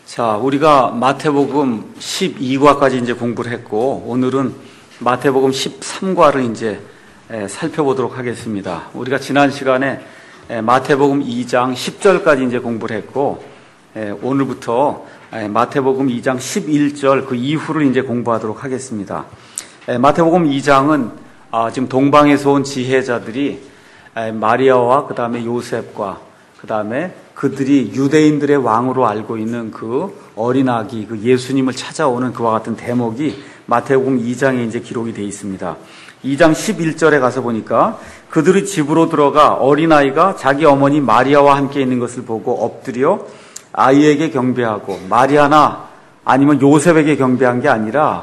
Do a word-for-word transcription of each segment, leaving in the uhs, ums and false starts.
자, 우리가 마태복음 십이 과까지 이제 공부를 했고, 오늘은 마태복음 십삼 과를 이제 살펴보도록 하겠습니다. 우리가 지난 시간에 마태복음 이 장 십 절까지 이제 공부를 했고, 오늘부터 마태복음 이 장 십일 절 그 이후를 이제 공부하도록 하겠습니다. 마태복음 이 장은 지금 동방에서 온 지혜자들이 마리아와 그 다음에 요셉과 그 다음에 그들이 유대인들의 왕으로 알고 있는 그 어린 아기, 그 예수님을 찾아오는 그와 같은 대목이 마태복음 이 장에 이제 기록이 되어 있습니다. 이 장 십일 절에 가서 보니까 그들이 집으로 들어가 어린아이가 자기 어머니 마리아와 함께 있는 것을 보고 엎드려 아이에게 경배하고, 마리아나 아니면 요셉에게 경배한 게 아니라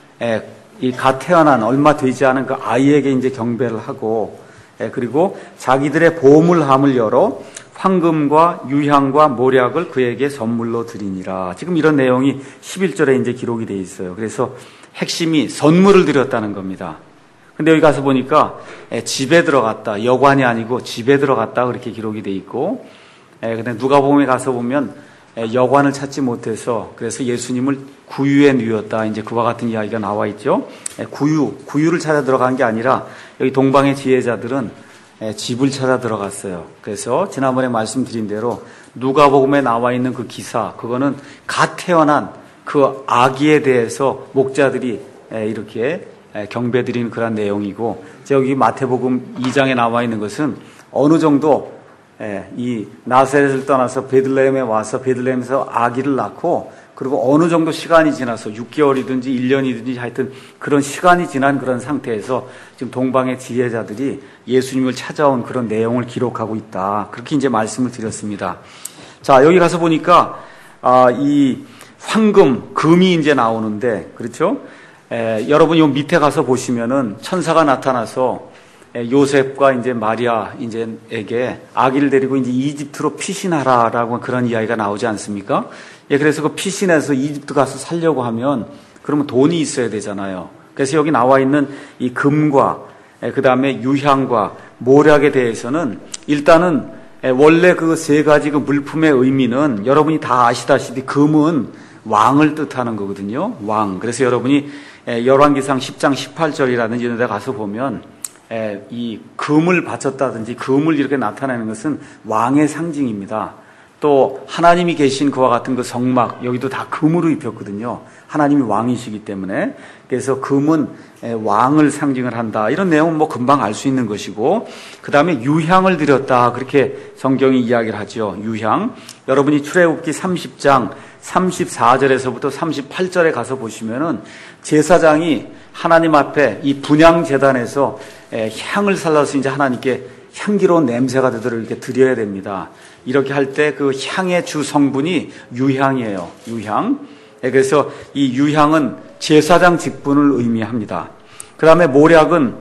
이 갓 태어난 얼마 되지 않은 그 아이에게 이제 경배를 하고, 그리고 자기들의 보물함을 열어 황금과 유향과 모략을 그에게 선물로 드리니라. 지금 이런 내용이 십일 절에 이제 기록이 되어 있어요. 그래서 핵심이 선물을 드렸다는 겁니다. 근데 여기 가서 보니까 집에 들어갔다, 여관이 아니고 집에 들어갔다 그렇게 기록이 되어 있고, 근데 누가복음에 가서 보면 여관을 찾지 못해서 그래서 예수님을 구유에 누였다, 이제 그와 같은 이야기가 나와 있죠. 구유, 구유를 찾아 들어간 게 아니라 여기 동방의 지혜자들은 집을 찾아 들어갔어요. 그래서 지난번에 말씀드린 대로 누가복음에 나와 있는 그 기사, 그거는 갓 태어난 그 아기에 대해서 목자들이 이렇게 경배드리는 그런 내용이고, 여기 마태복음 이 장에 나와 있는 것은 어느 정도 이 나사렛을 떠나서 베들레헴에 와서 베들레헴에서 아기를 낳고, 그리고 어느 정도 시간이 지나서 육 개월이든지 일 년이든지 하여튼 그런 시간이 지난 그런 상태에서 지금 동방의 지혜자들이 예수님을 찾아온 그런 내용을 기록하고 있다, 그렇게 이제 말씀을 드렸습니다. 자, 여기 가서 보니까 아, 이 황금, 금이 이제 나오는데, 그렇죠? 에, 여러분 요 밑에 가서 보시면은 천사가 나타나서 에, 요셉과 이제 마리아 이제에게 아기를 데리고 이제 이집트로 피신하라라고 그런 이야기가 나오지 않습니까? 예, 그래서 그 피신해서 이집트 가서 살려고 하면 그러면 돈이 있어야 되잖아요. 그래서 여기 나와 있는 이 금과 그 다음에 유향과 모략에 대해서는 일단은 원래 그 세 가지 그 물품의 의미는 여러분이 다 아시다시피 금은 왕을 뜻하는 거거든요. 왕. 그래서 여러분이 열왕기상 십 장 십팔 절이라든지 이런 데 가서 보면 이 금을 바쳤다든지 금을 이렇게 나타내는 것은 왕의 상징입니다. 또 하나님이 계신 그와 같은 그 성막, 여기도 다 금으로 입혔거든요. 하나님이 왕이시기 때문에. 그래서 금은 왕을 상징을 한다, 이런 내용은 뭐 금방 알 수 있는 것이고, 그 다음에 유향을 드렸다, 그렇게 성경이 이야기를 하죠. 유향. 여러분이 출애굽기 삼십 장 삼십사 절에서부터 삼십팔 절에 가서 보시면은 제사장이 하나님 앞에 이 분향 제단에서 향을 살라서 이제 하나님께 향기로운 냄새가 되도록 이렇게 드려야 됩니다. 이렇게 할 때 그 향의 주 성분이 유향이에요. 유향. 그래서 이 유향은 제사장 직분을 의미합니다. 그 다음에 모략은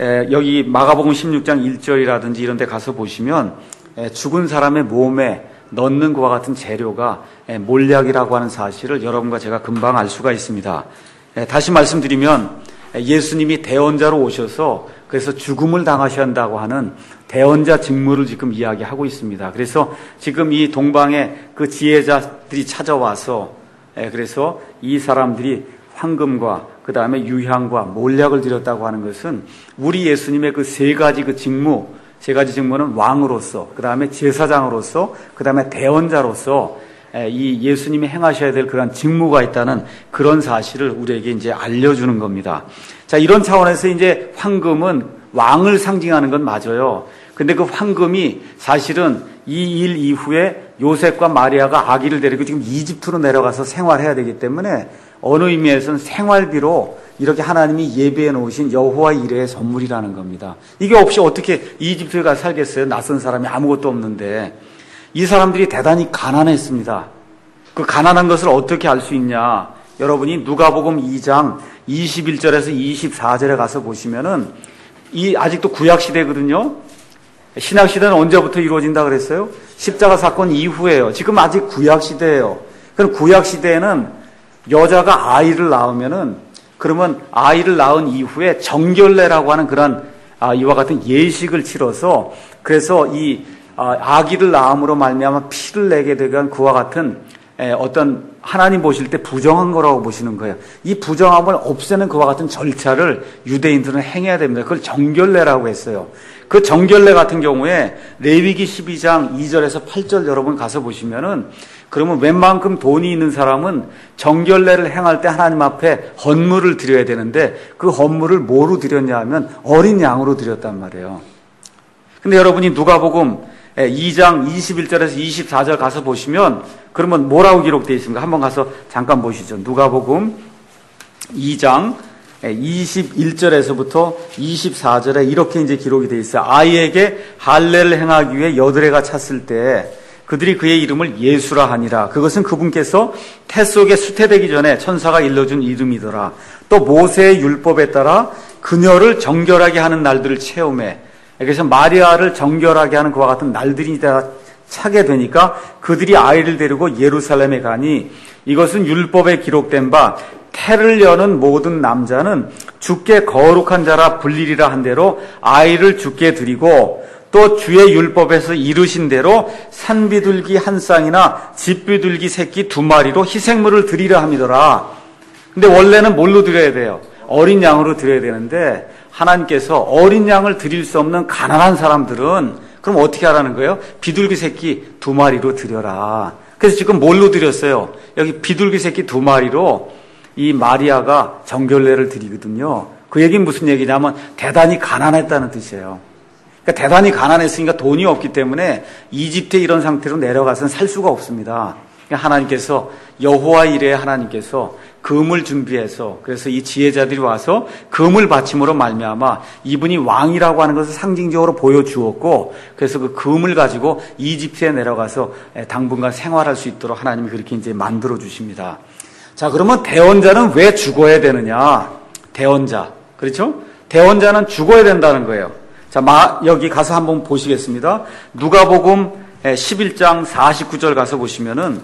여기 마가복음 십육 장 일 절이라든지 이런 데 가서 보시면 죽은 사람의 몸에 넣는 것과 같은 재료가 몰약이라고 하는 사실을 여러분과 제가 금방 알 수가 있습니다. 다시 말씀드리면 예수님이 대언자로 오셔서 그래서 죽음을 당하셔야 한다고 하는 대언자 직무를 지금 이야기하고 있습니다. 그래서 지금 이 동방의 그 지혜자들이 찾아와서 그래서 이 사람들이 황금과 그 다음에 유향과 몰약을 드렸다고 하는 것은 우리 예수님의 그 세 가지 그 직무, 세 가지 직무는 왕으로서, 그 다음에 제사장으로서, 그 다음에 대언자로서 이 예수님이 행하셔야 될 그런 직무가 있다는 그런 사실을 우리에게 이제 알려주는 겁니다. 자, 이런 차원에서 이제 황금은 왕을 상징하는 건 맞아요. 근데 그 황금이 사실은 이 일 이후에 요셉과 마리아가 아기를 데리고 지금 이집트로 내려가서 생활해야 되기 때문에 어느 의미에서는 생활비로 이렇게 하나님이 예비해 놓으신 여호와 이레의 선물이라는 겁니다. 이게 없이 어떻게 이집트에 가서 살겠어요? 낯선 사람이 아무것도 없는데. 이 사람들이 대단히 가난했습니다. 그 가난한 것을 어떻게 알 수 있냐? 여러분이 누가복음 이 장 이십일 절에서 이십사 절에 가서 보시면은 이 아직도 구약 시대거든요. 신약 시대는 언제부터 이루어진다 그랬어요? 십자가 사건 이후예요. 지금 아직 구약 시대예요. 그럼 구약 시대에는 여자가 아이를 낳으면은 그러면 아이를 낳은 이후에 정결례라고 하는 그런 아, 이와 같은 예식을 치러서 그래서 이 아기를 낳음으로 말미암아 피를 내게 되건 그와 같은 어떤 하나님 보실 때 부정한 거라고 보시는 거예요. 이 부정함을 없애는 그와 같은 절차를 유대인들은 행해야 됩니다. 그걸 정결례라고 했어요. 그 정결례 같은 경우에 레위기 십이 장 이 절에서 팔 절 여러분 가서 보시면은 그러면 웬만큼 돈이 있는 사람은 정결례를 행할 때 하나님 앞에 헌물을 드려야 되는데 그 헌물을 뭐로 드렸냐 하면 어린 양으로 드렸단 말이에요. 근데 여러분이 누가복음 이 장 이십일 절에서 이십사 절 가서 보시면 그러면 뭐라고 기록되어 있습니까? 한번 가서 잠깐 보시죠. 누가복음 이 장 이십일 절에서부터 이십사 절에 이렇게 이제 기록이 되어 있어요. 아이에게 할례를 행하기 위해 여드레가 찼을 때 그들이 그의 이름을 예수라 하니라. 그것은 그분께서 태 속에 수태되기 전에 천사가 일러준 이름이더라. 또 모세의 율법에 따라 그녀를 정결하게 하는 날들을 체험해. 그래서 마리아를 정결하게 하는 그와 같은 날들이 다 차게 되니까 그들이 아이를 데리고 예루살렘에 가니 이것은 율법에 기록된 바 태를 여는 모든 남자는 주께 거룩한 자라 불리리라 한 대로 아이를 주께 드리고 또 주의 율법에서 이르신 대로 산비둘기 한 쌍이나 집비둘기 새끼 두 마리로 희생물을 드리라 함이더라. 근데 원래는 뭘로 드려야 돼요? 어린 양으로 드려야 되는데 하나님께서 어린 양을 드릴 수 없는 가난한 사람들은 그럼 어떻게 하라는 거예요? 비둘기 새끼 두 마리로 드려라. 그래서 지금 뭘로 드렸어요? 여기 비둘기 새끼 두 마리로 이 마리아가 정결례를 드리거든요. 그 얘기는 무슨 얘기냐면 대단히 가난했다는 뜻이에요. 그러니까 대단히 가난했으니까 돈이 없기 때문에 이집트에 이런 상태로 내려가서는 살 수가 없습니다. 그러니까 하나님께서 여호와 이레 하나님께서 금을 준비해서 그래서 이 지혜자들이 와서 금을 바침으로 말미암아 이분이 왕이라고 하는 것을 상징적으로 보여주었고 그래서 그 금을 가지고 이집트에 내려가서 당분간 생활할 수 있도록 하나님이 그렇게 이제 만들어 주십니다. 자, 그러면 대언자는 왜 죽어야 되느냐? 대언자. 그렇죠? 대언자는 죽어야 된다는 거예요. 자, 마, 여기 가서 한번 보시겠습니다. 누가복음 십일 장 사십구 절 가서 보시면은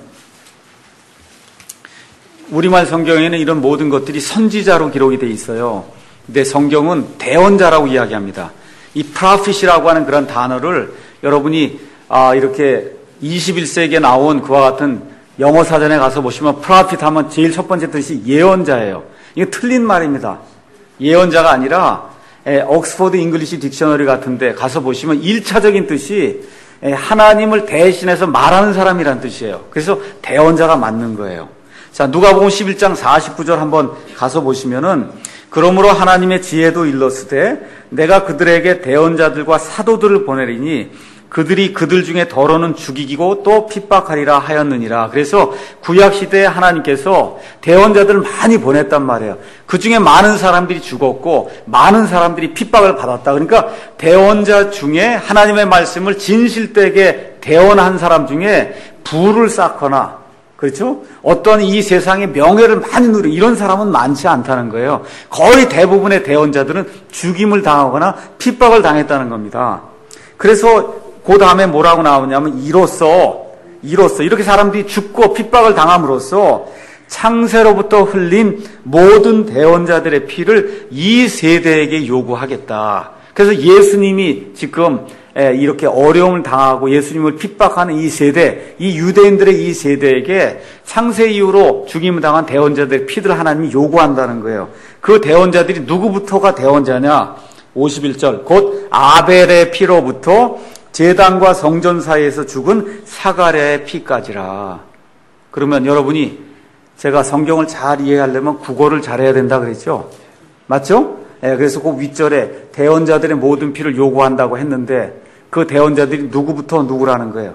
우리말 성경에는 이런 모든 것들이 선지자로 기록이 되어 있어요. 근데 성경은 대언자라고 이야기합니다. 이 프라핏이라고 하는 그런 단어를 여러분이 아, 이렇게 이십일 세기에 나온 그와 같은 영어 사전에 가서 보시면 프라핏 하면 제일 첫 번째 뜻이 예언자예요. 이게 틀린 말입니다. 예언자가 아니라 옥스퍼드 잉글리시 딕셔너리 같은데 가서 보시면 일차적인 뜻이 하나님을 대신해서 말하는 사람이란 뜻이에요. 그래서 대언자가 맞는 거예요. 자, 누가복음 십일 장 사십구 절 한번 가서 보시면은 그러므로 하나님의 지혜도 일렀으되 내가 그들에게 대언자들과 사도들을 보내리니 그들이 그들 중에 더러는 죽이고 또 핍박하리라 하였느니라. 그래서 구약시대에 하나님께서 대언자들을 많이 보냈단 말이에요. 그 중에 많은 사람들이 죽었고 많은 사람들이 핍박을 받았다. 그러니까 대언자 중에 하나님의 말씀을 진실되게 대언한 사람 중에 부를 쌓거나 그렇죠? 어떤 이 세상의 명예를 많이 누리 이런 사람은 많지 않다는 거예요. 거의 대부분의 대언자들은 죽임을 당하거나 핍박을 당했다는 겁니다. 그래서 그 다음에 뭐라고 나오냐면 이로써 이로써 이렇게 사람들이 죽고 핍박을 당함으로써 창세로부터 흘린 모든 대언자들의 피를 이 세대에게 요구하겠다. 그래서 예수님이 지금 이렇게 어려움을 당하고 예수님을 핍박하는 이 세대, 이 유대인들의 이 세대에게 창세 이후로 죽임을 당한 대언자들의 피를 하나님이 요구한다는 거예요. 그 대언자들이 누구부터가 대언자냐? 오십일 절 곧 아벨의 피로부터 제단과 성전 사이에서 죽은 사가랴의 피까지라. 그러면 여러분이 제가 성경을 잘 이해하려면 국어를 잘해야 된다 그랬죠? 맞죠? 예, 그래서 그 윗절에 대언자들의 모든 피를 요구한다고 했는데 그 대언자들이 누구부터 누구라는 거예요?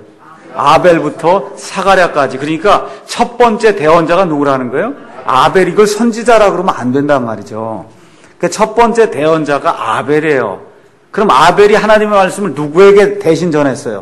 아벨부터 사가랴까지. 그러니까 첫 번째 대언자가 누구라는 거예요? 아벨. 이걸 선지자라 그러면 안 된단 말이죠. 그러니까 첫 번째 대언자가 아벨이에요. 그럼 아벨이 하나님의 말씀을 누구에게 대신 전했어요?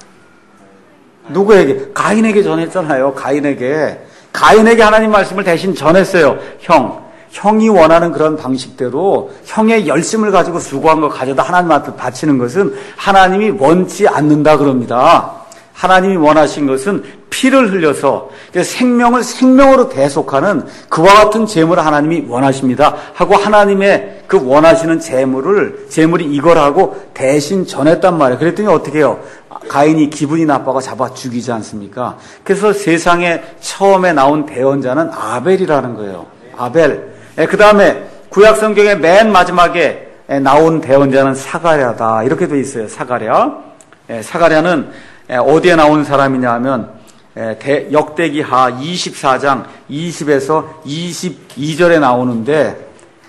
누구에게? 가인에게 전했잖아요. 가인에게. 가인에게 하나님 말씀을 대신 전했어요. 형. 형이 원하는 그런 방식대로 형의 열심을 가지고 수고한 거 가져다 하나님 앞에 바치는 것은 하나님이 원치 않는다 그럽니다. 하나님이 원하신 것은 피를 흘려서 생명을 생명으로 대속하는 그와 같은 제물을 하나님이 원하십니다. 하고 하나님의 그 원하시는 재물을, 재물이 이거라고 대신 전했단 말이에요. 그랬더니 어떻게 해요? 가인이 기분이 나빠가 잡아 죽이지 않습니까? 그래서 세상에 처음에 나온 대언자는 아벨이라는 거예요. 아벨. 그 다음에 구약 성경의 맨 마지막에 나온 대언자는 사가랴다. 이렇게 돼 있어요. 사가랴. 사가랴는 어디에 나온 사람이냐 하면 역대기하 이십사 장 이십에서 이십이 절에 나오는데,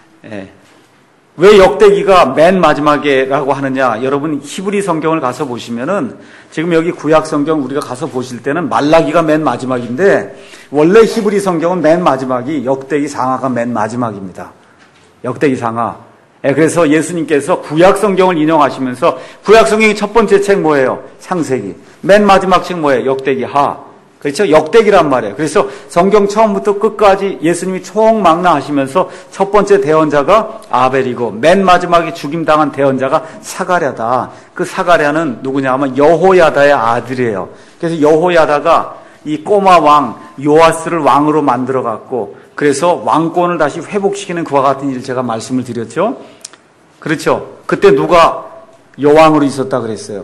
왜 역대기가 맨 마지막에라고 하느냐? 여러분 히브리 성경을 가서 보시면은 지금 여기 구약 성경 우리가 가서 보실 때는 말라기가 맨 마지막인데 원래 히브리 성경은 맨 마지막이 역대기 상하가 맨 마지막입니다. 역대기 상하. 그래서 예수님께서 구약 성경을 인용하시면서 구약 성경의 첫 번째 책 뭐예요? 창세기. 맨 마지막 책 뭐예요? 역대기 하. 그렇죠? 역대기란 말이에요. 그래서 성경 처음부터 끝까지 예수님이 총망라하시면서 첫 번째 대언자가 아벨이고 맨 마지막에 죽임당한 대언자가 사가랴다. 그 사가랴는 누구냐 하면 여호야다의 아들이에요. 그래서 여호야다가 이 꼬마 왕 요아스를 왕으로 만들어 갖고 그래서 왕권을 다시 회복시키는 그와 같은 일을 제가 말씀을 드렸죠. 그렇죠? 그때 누가 여왕으로 있었다 그랬어요?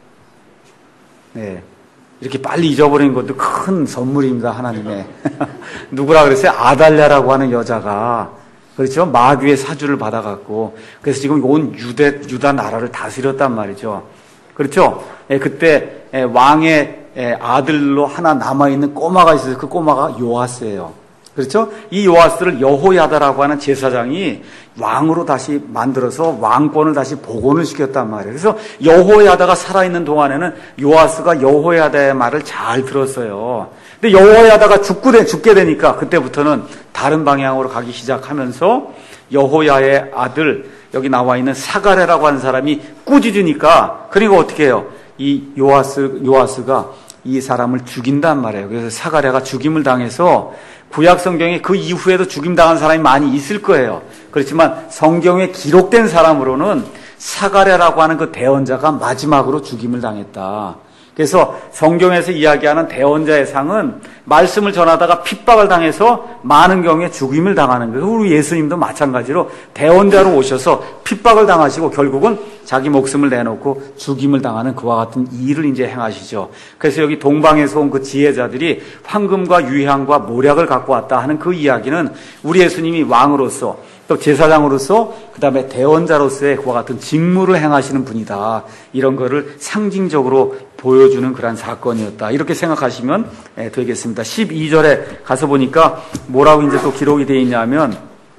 네. 이렇게 빨리 잊어버리는 것도 큰 선물입니다, 하나님의. 누구라 그랬어요? 아달랴라고 하는 여자가, 그렇죠? 마귀의 사주를 받아갖고, 그래서 지금 온 유대, 유다 나라를 다스렸단 말이죠. 그렇죠? 예, 그때 예, 왕의 예, 아들로 하나 남아있는 꼬마가 있어서 그 꼬마가 요아스예요. 그렇죠? 이 요아스를 여호야다라고 하는 제사장이 왕으로 다시 만들어서 왕권을 다시 복원을 시켰단 말이에요. 그래서 여호야다가 살아있는 동안에는 요아스가 여호야다의 말을 잘 들었어요. 근데 여호야다가 죽게, 죽게 되니까 그때부터는 다른 방향으로 가기 시작하면서 여호야의 아들, 여기 나와 있는 사가랴라고 하는 사람이 꾸짖으니까, 그리고 어떻게 해요? 이 요아스, 요아스가 이 사람을 죽인단 말이에요. 그래서 사가랴가 죽임을 당해서 구약 성경에 그 이후에도 죽임당한 사람이 많이 있을 거예요. 그렇지만 성경에 기록된 사람으로는 사가랴라고 하는 그 대언자가 마지막으로 죽임을 당했다. 그래서 성경에서 이야기하는 대언자의 상은 말씀을 전하다가 핍박을 당해서 많은 경우에 죽임을 당하는 거예요. 우리 예수님도 마찬가지로 대언자로 오셔서 핍박을 당하시고 결국은 자기 목숨을 내놓고 죽임을 당하는 그와 같은 일을 이제 행하시죠. 그래서 여기 동방에서 온 그 지혜자들이 황금과 유향과 모략을 갖고 왔다 하는 그 이야기는 우리 예수님이 왕으로서 또 제사장으로서 그 다음에 대언자로서의 그와 같은 직무를 행하시는 분이다. 이런 거를 상징적으로 보여주는 그런 사건이었다. 이렇게 생각하시면 되겠습니다. 십이 절에 가서 보니까 뭐라고 이제 또 기록이 되어 있냐면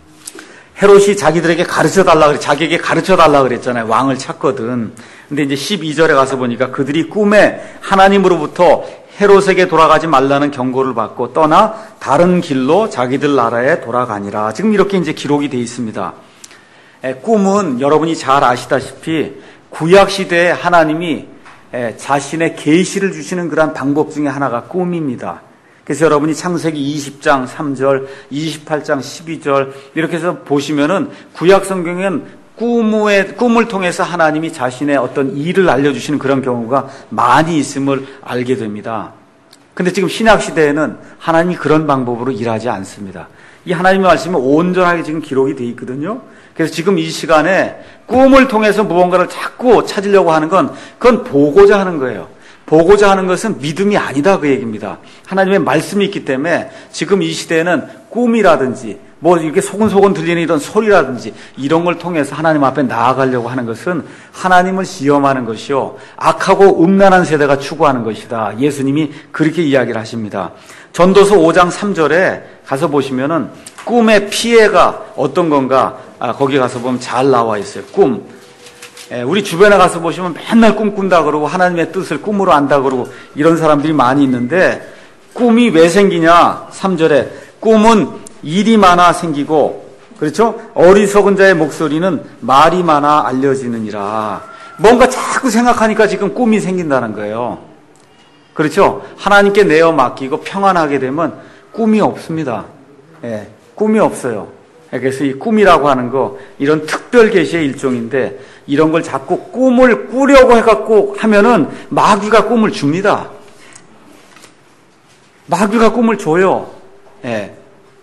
헤롯이 자기들에게 가르쳐 달라 그래. 자기에게 가르쳐 달라 그랬잖아요. 왕을 찾거든. 근데 이제 십이 절에 가서 보니까 그들이 꿈에 하나님으로부터 헤롯에게 돌아가지 말라는 경고를 받고 떠나 다른 길로 자기들 나라에 돌아가니라. 지금 이렇게 이제 기록이 되어 있습니다. 에, 꿈은 여러분이 잘 아시다시피 구약 시대에 하나님이 에, 자신의 계시를 주시는 그런 방법 중에 하나가 꿈입니다. 그래서 여러분이 창세기 이십 장 삼 절, 이십팔 장 십이 절 이렇게 해서 보시면은 구약 성경엔 꿈의, 꿈을 통해서 하나님이 자신의 어떤 일을 알려주시는 그런 경우가 많이 있음을 알게 됩니다. 근데 지금 신약시대에는 하나님이 그런 방법으로 일하지 않습니다. 이 하나님의 말씀이 온전하게 지금 기록이 되어 있거든요. 그래서 지금 이 시간에 꿈을 통해서 무언가를 자꾸 찾으려고 하는 건 그건 보고자 하는 거예요. 보고자 하는 것은 믿음이 아니다 그 얘기입니다. 하나님의 말씀이 있기 때문에 지금 이 시대에는 꿈이라든지 뭐 이렇게 소근소근 들리는 이런 소리라든지 이런 걸 통해서 하나님 앞에 나아가려고 하는 것은 하나님을 시험하는 것이요 악하고 음란한 세대가 추구하는 것이다. 예수님이 그렇게 이야기를 하십니다. 전도서 오 장 삼 절에 가서 보시면은 꿈의 피해가 어떤 건가 아, 거기 가서 보면 잘 나와 있어요. 꿈. 예, 우리 주변에 가서 보시면 맨날 꿈 꾼다 그러고 하나님의 뜻을 꿈으로 안다 그러고 이런 사람들이 많이 있는데 꿈이 왜 생기냐? 삼 절에 꿈은 일이 많아 생기고 그렇죠? 어리석은 자의 목소리는 말이 많아 알려지느니라. 뭔가 자꾸 생각하니까 지금 꿈이 생긴다는 거예요. 그렇죠? 하나님께 내어 맡기고 평안하게 되면 꿈이 없습니다. 예, 꿈이 없어요. 그래서 이 꿈이라고 하는 거 이런 특별 계시의 일종인데 이런 걸 자꾸 꿈을 꾸려고 해갖고 하면은 마귀가 꿈을 줍니다. 마귀가 꿈을 줘요. 예.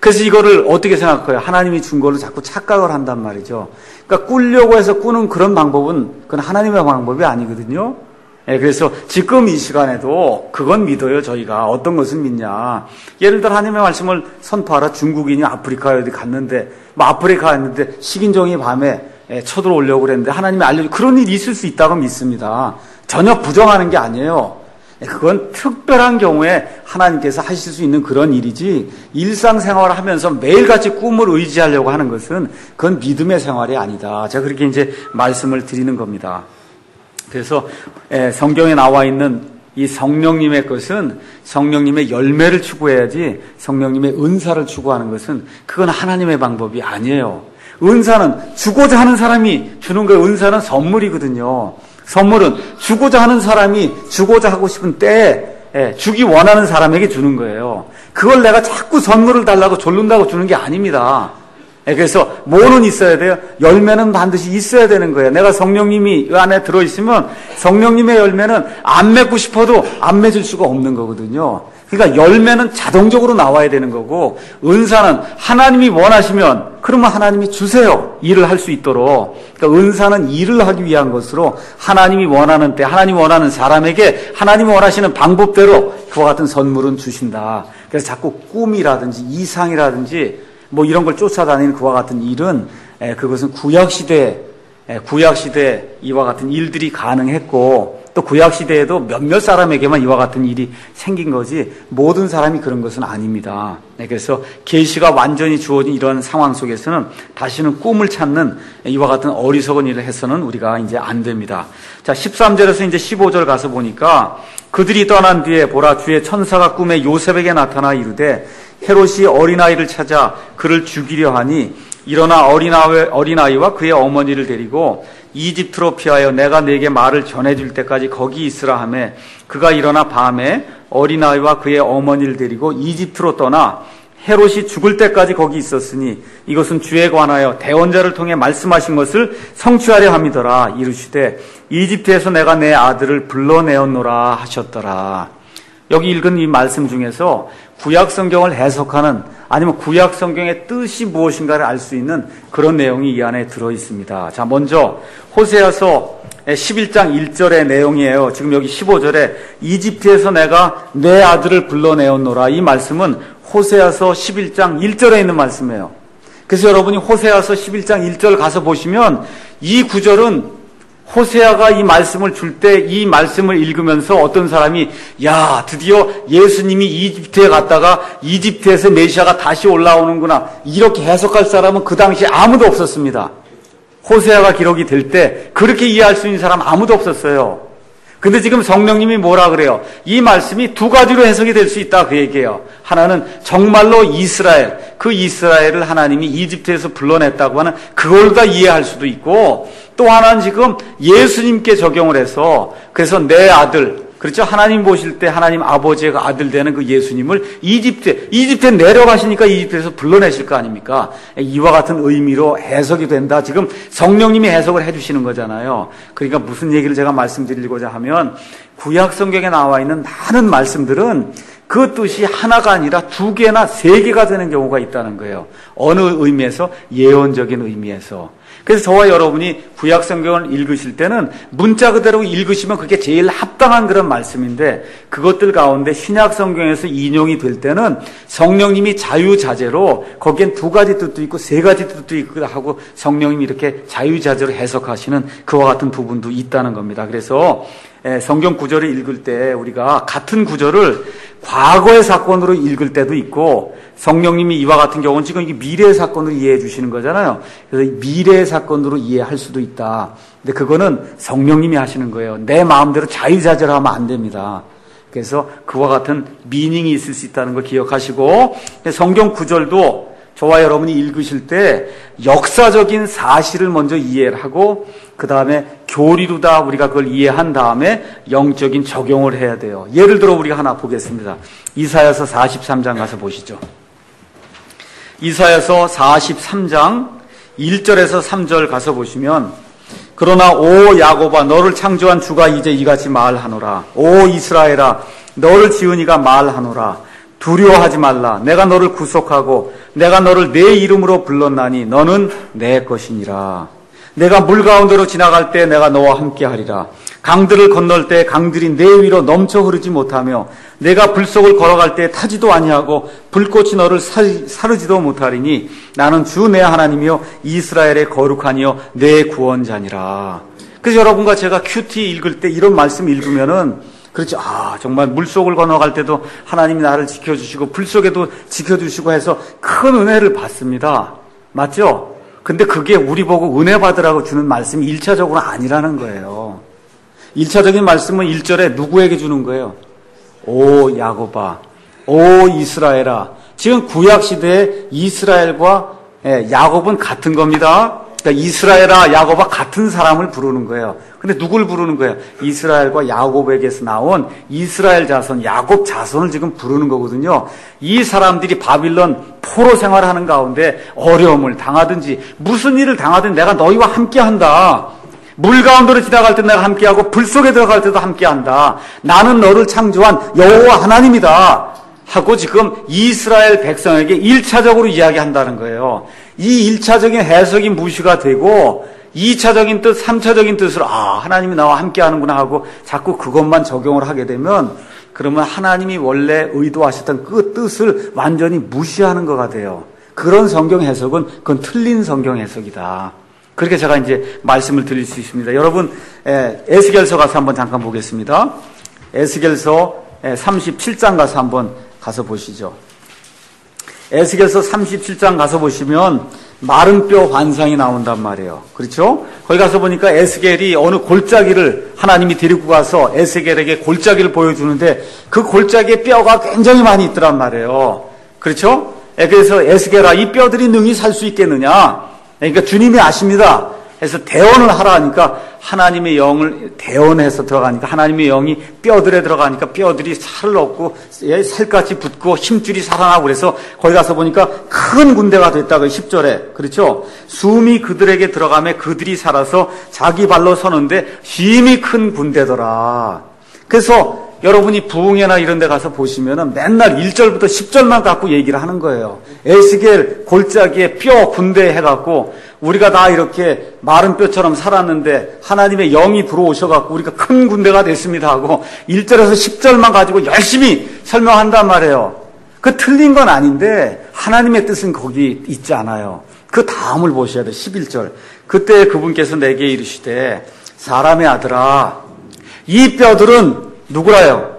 그래서 이거를 어떻게 생각해요? 하나님이 준 걸로 자꾸 착각을 한단 말이죠. 그러니까 꾸려고 해서 꾸는 그런 방법은 그건 하나님의 방법이 아니거든요. 예, 그래서 지금 이 시간에도 그건 믿어요, 저희가. 어떤 것을 믿냐. 예를 들어 하나님의 말씀을 선포하라. 중국인이 아프리카에 어디 갔는데, 뭐 아프리카 갔는데 식인종이 밤에 예, 쳐들어오려고 그랬는데 하나님이 알려주 그런 일이 있을 수 있다고 믿습니다. 전혀 부정하는 게 아니에요. 그건 특별한 경우에 하나님께서 하실 수 있는 그런 일이지 일상생활을 하면서 매일같이 꿈을 의지하려고 하는 것은 그건 믿음의 생활이 아니다. 제가 그렇게 이제 말씀을 드리는 겁니다. 그래서 성경에 나와 있는 이 성령님의 것은 성령님의 열매를 추구해야지 성령님의 은사를 추구하는 것은 그건 하나님의 방법이 아니에요. 은사는 주고자 하는 사람이 주는 거예요. 은사는 선물이거든요. 선물은 주고자 하는 사람이 주고자 하고 싶은 때에 주기 원하는 사람에게 주는 거예요. 그걸 내가 자꾸 선물을 달라고 졸른다고 주는 게 아닙니다. 그래서 뭐는 있어야 돼요? 열매는 반드시 있어야 되는 거예요. 내가 성령님이 안에 들어있으면 성령님의 열매는 안 맺고 싶어도 안 맺을 수가 없는 거거든요. 그러니까 열매는 자동적으로 나와야 되는 거고 은사는 하나님이 원하시면 그러면 하나님이 주세요. 일을 할 수 있도록. 그러니까 은사는 일을 하기 위한 것으로 하나님이 원하는 때 하나님이 원하는 사람에게 하나님이 원하시는 방법대로 그와 같은 선물은 주신다. 그래서 자꾸 꿈이라든지 이상이라든지 뭐 이런 걸 쫓아다니는 그와 같은 일은 그것은 구약시대 구약시대 이와 같은 일들이 가능했고 또 구약시대에도 몇몇 사람에게만 이와 같은 일이 생긴 거지 모든 사람이 그런 것은 아닙니다. 그래서 계시가 완전히 주어진 이런 상황 속에서는 다시는 꿈을 찾는 이와 같은 어리석은 일을 해서는 우리가 이제 안 됩니다. 자, 십삼 절에서 이제 십오 절 가서 보니까 그들이 떠난 뒤에 보라 주의 천사가 꿈에 요셉에게 나타나 이르되 헤롯이 어린아이를 찾아 그를 죽이려 하니 일어나 어린아이, 어린아이와 그의 어머니를 데리고 이집트로 피하여 내가 네게 말을 전해줄 때까지 거기 있으라 하매 그가 일어나 밤에 어린아이와 그의 어머니를 데리고 이집트로 떠나 헤롯이 죽을 때까지 거기 있었으니 이것은 주에 관하여 대언자를 통해 말씀하신 것을 성취하려 함이더라. 이르시되 이집트에서 내가 내 아들을 불러내었노라 하셨더라. 여기 읽은 이 말씀 중에서 구약 성경을 해석하는 아니면 구약 성경의 뜻이 무엇인가를 알 수 있는 그런 내용이 이 안에 들어 있습니다. 자, 먼저 호세아서 십일 장 일 절의 내용이에요. 지금 여기 십오 절에 이집트에서 내가 내 아들을 불러내었노라. 이 말씀은 호세아서 십일 장 일 절에 있는 말씀이에요. 그래서 여러분이 호세아서 십일 장 일 절 가서 보시면 이 구절은 호세아가 이 말씀을 줄 때 이 말씀을 읽으면서 어떤 사람이 야 드디어 예수님이 이집트에 갔다가 이집트에서 메시아가 다시 올라오는구나 이렇게 해석할 사람은 그 당시에 아무도 없었습니다. 호세아가 기록이 될 때 그렇게 이해할 수 있는 사람 아무도 없었어요. 근데 지금 성령님이 뭐라 그래요? 이 말씀이 두 가지로 해석이 될 수 있다 그 얘기예요. 하나는 정말로 이스라엘, 그 이스라엘을 하나님이 이집트에서 불러냈다고 하는 그걸 다 이해할 수도 있고 또 하나는 지금 예수님께 적용을 해서 그래서 내 아들, 그렇죠? 하나님 보실 때 하나님 아버지의 아들 되는 그 예수님을 이집트에, 이집트에 내려가시니까 이집트에서 불러내실 거 아닙니까? 이와 같은 의미로 해석이 된다. 지금 성령님이 해석을 해주시는 거잖아요. 그러니까 무슨 얘기를 제가 말씀드리고자 하면 구약 성경에 나와 있는 많은 말씀들은 그 뜻이 하나가 아니라 두 개나 세 개가 되는 경우가 있다는 거예요. 어느 의미에서? 예언적인 의미에서. 그래서 저와 여러분이 구약 성경을 읽으실 때는 문자 그대로 읽으시면 그게 제일 합당한 그런 말씀인데 그것들 가운데 신약 성경에서 인용이 될 때는 성령님이 자유자재로 거기엔 두 가지 뜻도 있고 세 가지 뜻도 있고 하고 성령님이 이렇게 자유자재로 해석하시는 그와 같은 부분도 있다는 겁니다. 그래서 성경 구절을 읽을 때 우리가 같은 구절을 과거의 사건으로 읽을 때도 있고 성령님이 이와 같은 경우는 지금 이게 미래의 사건으로 이해해 주시는 거잖아요. 그래서 미래의 사건으로 이해할 수도 있다. 근데 그거는 성령님이 하시는 거예요. 내 마음대로 자유자재로 하면 안 됩니다. 그래서 그와 같은 미닝이 있을 수 있다는 걸 기억하시고 성경 구절도 저와 여러분이 읽으실 때 역사적인 사실을 먼저 이해를 하고 그 다음에 교리로 다 우리가 그걸 이해한 다음에 영적인 적용을 해야 돼요. 예를 들어 우리가 하나 보겠습니다. 이사야서 사십삼 장 가서 보시죠. 이사야서 사십삼 장 일 절에서 삼 절 가서 보시면 그러나 오 야곱아 너를 창조한 주가 이제 이같이 말하노라. 오 이스라엘아 너를 지은 이가 말하노라. 두려워하지 말라. 내가 너를 구속하고 내가 너를 내 이름으로 불렀나니 너는 내 것이니라. 내가 물 가운데로 지나갈 때 내가 너와 함께하리라. 강들을 건널 때 강들이 내 위로 넘쳐 흐르지 못하며 내가 불 속을 걸어갈 때 타지도 아니하고 불꽃이 너를 사르지도 못하리니 나는 주 내 하나님이요 이스라엘의 거룩하니요 내 구원자니라. 그래서 여러분과 제가 큐티 읽을 때 이런 말씀 읽으면은 그렇죠. 아, 정말 물속을 건너갈 때도 하나님이 나를 지켜주시고 불 속에도 지켜주시고 해서 큰 은혜를 받습니다. 맞죠? 근데 그게 우리 보고 은혜 받으라고 주는 말씀이 일차적으로 아니라는 거예요. 일차적인 말씀은 일 절에 누구에게 주는 거예요? 오 야곱아, 오 이스라엘아. 지금 구약시대에 이스라엘과 야곱은 같은 겁니다. 그러니까 이스라엘아 야곱아 같은 사람을 부르는 거예요. 근데 누굴 부르는 거예요? 이스라엘과 야곱에게서 나온 이스라엘 자손, 야곱 자손을 지금 부르는 거거든요. 이 사람들이 바빌론 포로 생활하는 가운데 어려움을 당하든지 무슨 일을 당하든 내가 너희와 함께한다. 물 가운데로 지나갈 때 내가 함께하고 불 속에 들어갈 때도 함께한다. 나는 너를 창조한 여호와 하나님이다. 하고 지금 이스라엘 백성에게 일차적으로 이야기한다는 거예요. 이 일차적인 해석이 무시가 되고 이차적인 뜻, 삼차적인 뜻으로 아 하나님이 나와 함께하는구나 하고 자꾸 그것만 적용을 하게 되면 그러면 하나님이 원래 의도하셨던 그 뜻을 완전히 무시하는 거가 돼요. 그런 성경 해석은 그건 틀린 성경 해석이다. 그렇게 제가 이제 말씀을 드릴 수 있습니다. 여러분 에스겔서 가서 한번 잠깐 보겠습니다. 에스겔서 삼십칠 장 가서 한번 가서 보시죠. 에스겔서 삼십칠 장 가서 보시면 마른 뼈 환상이 나온단 말이에요. 그렇죠? 거기 가서 보니까 에스겔이 어느 골짜기를 하나님이 데리고 가서 에스겔에게 골짜기를 보여주는데 그 골짜기에 뼈가 굉장히 많이 있더란 말이에요. 그렇죠? 그래서 에스겔아 이 뼈들이 능히 살 수 있겠느냐? 그러니까 주님이 아십니다. 해서 대언을 하라 하니까 하나님의 영을 대언해서 들어가니까 하나님의 영이 뼈들에 들어가니까 뼈들이 살을 얻고 살같이 붙고 힘줄이 살아나고 그래서 거기 가서 보니까 큰 군대가 됐다고 십 절에 그렇죠? 숨이 그들에게 들어가며 그들이 살아서 자기 발로 서는데 힘이 큰 군대더라. 그래서 여러분이 부흥회나 이런 데 가서 보시면은 맨날 일 절부터 십 절만 갖고 얘기를 하는 거예요. 에스겔 골짜기에 뼈 군대 해갖고 우리가 다 이렇게 마른 뼈처럼 살았는데 하나님의 영이 들어오셔갖고 우리가 큰 군대가 됐습니다 하고 일 절에서 십 절만 가지고 열심히 설명한단 말이에요. 그 틀린 건 아닌데 하나님의 뜻은 거기 있지 않아요. 그 다음을 보셔야 돼요. 십일 절. 그때 그분께서 내게 이르시되 사람의 아들아 이 뼈들은 누구라요?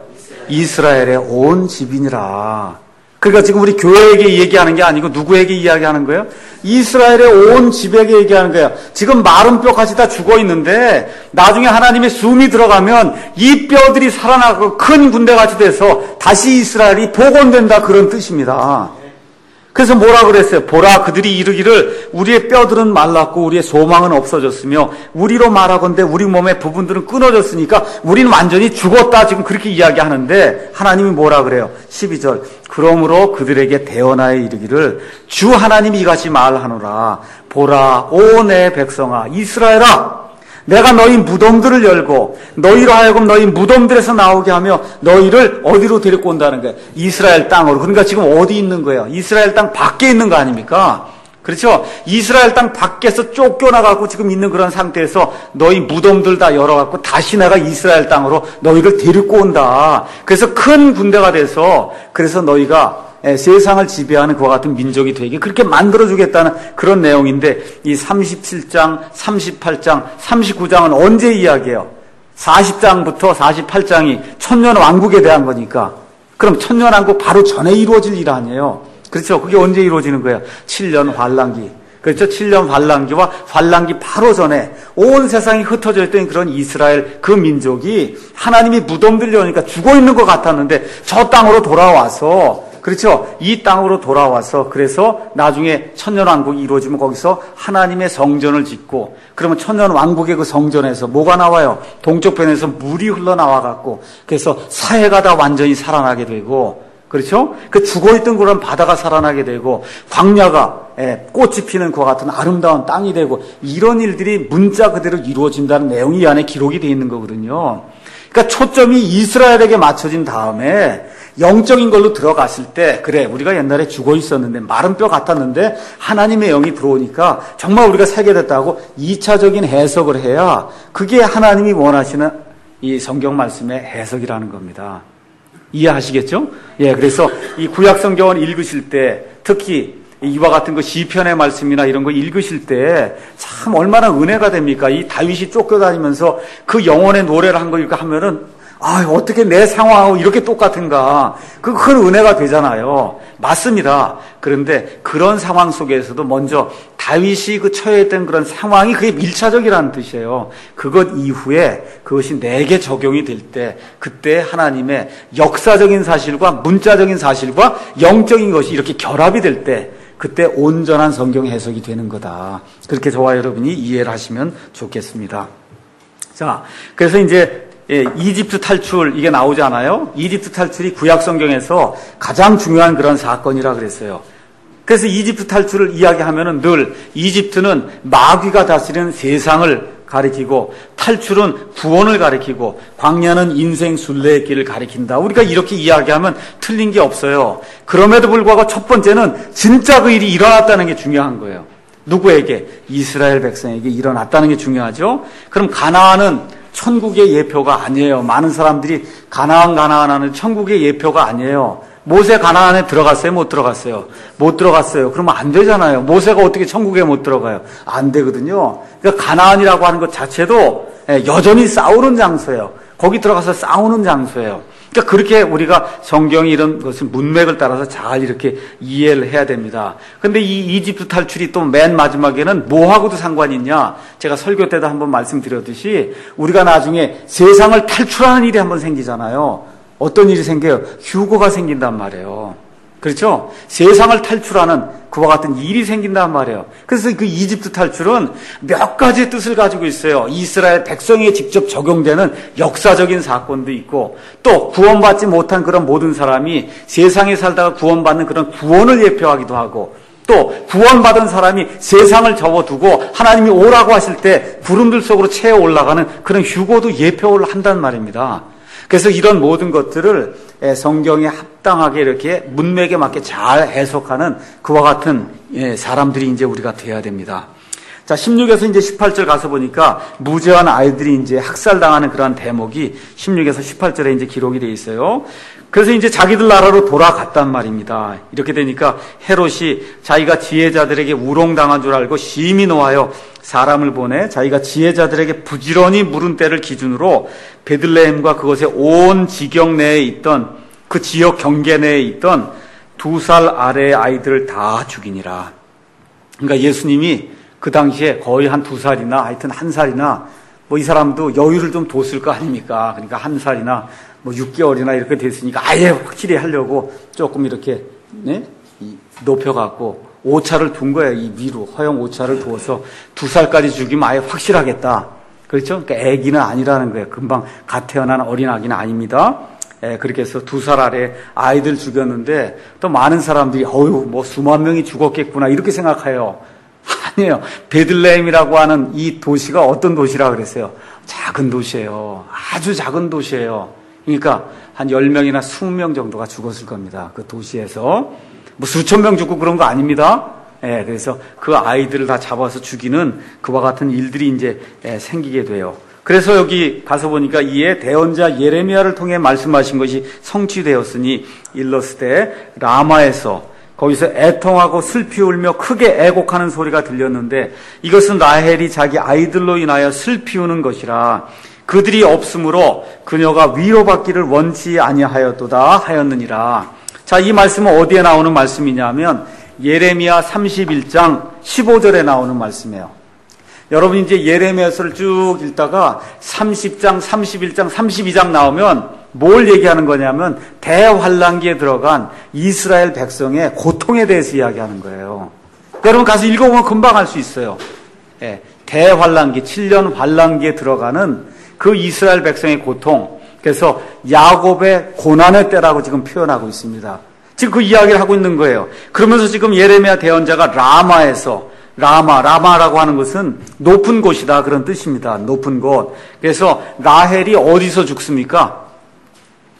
이스라엘의 온 집이니라. 그러니까 지금 우리 교회에게 얘기하는 게 아니고 누구에게 이야기하는 거예요? 이스라엘의 온 집에게 얘기하는 거예요. 지금 마른 뼈까지 다 죽어 있는데 나중에 하나님의 숨이 들어가면 이 뼈들이 살아나고 큰 군대같이 돼서 다시 이스라엘이 복원된다 그런 뜻입니다. 그래서 뭐라 그랬어요? 보라 그들이 이르기를 우리의 뼈들은 말랐고 우리의 소망은 없어졌으며 우리로 말하건대 우리 몸의 부분들은 끊어졌으니까 우리는 완전히 죽었다 지금 그렇게 이야기하는데 하나님이 뭐라 그래요? 십이 절 그러므로 그들에게 대언하여 이르기를 주 하나님이 이같이 말하노라 보라 오 내 백성아 이스라엘아 내가 너희 무덤들을 열고 너희로 하여금 너희 무덤들에서 나오게 하며 너희를 어디로 데리고 온다는 거예요? 이스라엘 땅으로. 그러니까 지금 어디 있는 거예요? 이스라엘 땅 밖에 있는 거 아닙니까? 그렇죠? 이스라엘 땅 밖에서 쫓겨나가고 지금 있는 그런 상태에서 너희 무덤들 다 열어갖고 다시 내가 이스라엘 땅으로 너희를 데리고 온다. 그래서 큰 군대가 돼서 그래서 너희가 세상을 지배하는 그와 같은 민족이 되게 그렇게 만들어주겠다는 그런 내용인데 이 삼십칠 장, 삼십팔 장, 삼십구 장은 언제 이야기해요? 사십 장부터 사십팔 장이 천년왕국에 대한 거니까 그럼 천년왕국 바로 전에 이루어질 일 아니에요? 그렇죠? 그게 언제 이루어지는 거예요? 칠 년 환란기. 그렇죠? 칠 년 환란기와 환란기 바로 전에 온 세상이 흩어져 있던 그런 이스라엘 그 민족이 하나님이 무덤들 여니까 죽어 있는 것 같았는데 저 땅으로 돌아와서 그렇죠? 이 땅으로 돌아와서 그래서 나중에 천년왕국이 이루어지면 거기서 하나님의 성전을 짓고 그러면 천년왕국의 그 성전에서 뭐가 나와요? 동쪽편에서 물이 흘러나와갖고 그래서 사해가 다 완전히 살아나게 되고 그렇죠? 그 죽어있던 그런 바다가 살아나게 되고 광야가 꽃이 피는 그와 같은 아름다운 땅이 되고 이런 일들이 문자 그대로 이루어진다는 내용이 이 안에 기록이 되어 있는 거거든요. 그러니까 초점이 이스라엘에게 맞춰진 다음에 영적인 걸로 들어갔을 때, 그래, 우리가 옛날에 죽어 있었는데, 마른 뼈 같았는데, 하나님의 영이 들어오니까, 정말 우리가 살게 됐다고 이 차적인 해석을 해야, 그게 하나님이 원하시는 이 성경 말씀의 해석이라는 겁니다. 이해하시겠죠? 예, 그래서 이 구약 성경을 읽으실 때, 특히 이와 같은 거 시편의 말씀이나 이런 거 읽으실 때, 참 얼마나 은혜가 됩니까? 이 다윗이 쫓겨다니면서 그 영혼의 노래를 한 거 이렇게 하면은, 아, 어떻게 내 상황하고 이렇게 똑같은가. 그 큰 은혜가 되잖아요. 맞습니다. 그런데 그런 상황 속에서도 먼저 다윗이 그 처해있던 그런 상황이 그게 밀차적이라는 뜻이에요. 그것 이후에 그것이 내게 적용이 될 때, 그때 하나님의 역사적인 사실과 문자적인 사실과 영적인 것이 이렇게 결합이 될 때, 그때 온전한 성경 해석이 되는 거다. 그렇게 저와 여러분이 이해를 하시면 좋겠습니다. 자, 그래서 이제 예, 이집트 탈출 이게 나오잖아요. 이집트 탈출이 구약 성경에서 가장 중요한 그런 사건이라 그랬어요. 그래서 이집트 탈출을 이야기하면은 늘 이집트는 마귀가 다스리는 세상을 가리키고 탈출은 구원을 가리키고 광야는 인생 순례의 길을 가리킨다. 우리가 이렇게 이야기하면 틀린 게 없어요. 그럼에도 불구하고 첫 번째는 진짜 그 일이 일어났다는 게 중요한 거예요. 누구에게? 이스라엘 백성에게 일어났다는 게 중요하죠. 그럼 가나안은 천국의 예표가 아니에요. 많은 사람들이 가나안 가나안 하는 천국의 예표가 아니에요. 모세 가나안에 들어갔어요? 못 들어갔어요? 못 들어갔어요. 그러면 안 되잖아요. 모세가 어떻게 천국에 못 들어가요? 안 되거든요. 그러니까 가나안이라고 하는 것 자체도 여전히 싸우는 장소예요. 거기 들어가서 싸우는 장소예요. 그러니까 그렇게 우리가 성경이 이런 것을 문맥을 따라서 잘 이렇게 이해를 해야 됩니다. 그런데 이 이집트 탈출이 또 맨 마지막에는 뭐하고도 상관이 있냐? 제가 설교 때도 한번 말씀드렸듯이 우리가 나중에 세상을 탈출하는 일이 한번 생기잖아요. 어떤 일이 생겨요? 휴거가 생긴단 말이에요. 그렇죠? 세상을 탈출하는 그와 같은 일이 생긴단 말이에요. 그래서 그 이집트 탈출은 몇 가지의 뜻을 가지고 있어요. 이스라엘 백성에 직접 적용되는 역사적인 사건도 있고, 또 구원받지 못한 그런 모든 사람이 세상에 살다가 구원받는 그런 구원을 예표하기도 하고, 또 구원받은 사람이 세상을 접어두고 하나님이 오라고 하실 때 구름들 속으로 채어 올라가는 그런 휴거도 예표를 한단 말입니다. 그래서 이런 모든 것들을 성경에 합당하게 이렇게 문맥에 맞게 잘 해석하는 그와 같은 사람들이 이제 우리가 돼야 됩니다. 자, 십육에서 이제 십팔 절 가서 보니까 무죄한 아이들이 이제 학살당하는 그러한 대목이 십육에서 십팔 절에 이제 기록이 되어 있어요. 그래서 이제 자기들 나라로 돌아갔단 말입니다. 이렇게 되니까 헤롯이 자기가 지혜자들에게 우롱당한 줄 알고 심히 노하여 사람을 보내 자기가 지혜자들에게 부지런히 물은 때를 기준으로 베들레헴과 그곳의 온 지경 내에 있던 그 지역 경계 내에 있던 두 살 아래의 아이들을 다 죽이니라. 그러니까 예수님이 그 당시에 거의 한 두 살이나 하여튼 한 살이나 뭐 이 사람도 여유를 좀 뒀을 거 아닙니까? 그러니까 한 살이나 뭐 육 개월이나 이렇게 됐으니까 아예 확실히 하려고 조금 이렇게 네? 높여갖고 오차를 둔 거예요. 이 위로 허용 오차를 두어서 두 살까지 죽이면 아예 확실하겠다. 그렇죠? 그러니까 애기는 아니라는 거예요. 금방 갓 태어난 어린 아기는 아닙니다. 예, 그렇게 해서 두 살 아래 아이들 죽였는데 또 많은 사람들이 어휴 뭐 수만 명이 죽었겠구나 이렇게 생각해요. 아니에요. 베들레헴이라고 하는 이 도시가 어떤 도시라 그랬어요? 작은 도시예요. 아주 작은 도시예요. 그러니까 한 열 명이나 이십 명 정도가 죽었을 겁니다. 그 도시에서. 뭐 수천 명 죽고 그런 거 아닙니다. 예, 그래서 그 아이들을 다 잡아서 죽이는 그와 같은 일들이 이제 예, 생기게 돼요. 그래서 여기 가서 보니까 이에 대언자 예레미야를 통해 말씀하신 것이 성취되었으니 일러스되 라마에서 거기서 애통하고 슬피 울며 크게 애곡하는 소리가 들렸는데 이것은 라헬이 자기 아이들로 인하여 슬피 우는 것이라. 그들이 없으므로 그녀가 위로받기를 원치 아니하였도다 하였느니라. 자, 이 말씀은 어디에 나오는 말씀이냐면 예레미야 삼십일 장 십오 절에 나오는 말씀이에요. 여러분 이제 예레미야서를 쭉 읽다가 삼십 장, 삼십일 장, 삼십이 장 나오면 뭘 얘기하는 거냐면 대환란기에 들어간 이스라엘 백성의 고통에 대해서 이야기하는 거예요. 여러분 가서 읽어보면 금방 알 수 있어요. 예, 대환란기, 칠 년 환란기에 들어가는 그 이스라엘 백성의 고통, 그래서 야곱의 고난의 때라고 지금 표현하고 있습니다. 지금 그 이야기를 하고 있는 거예요. 그러면서 지금 예레미야 대언자가 라마에서 라마, 라마라고 하는 것은 높은 곳이다 그런 뜻입니다. 높은 곳. 그래서 라헬이 어디서 죽습니까?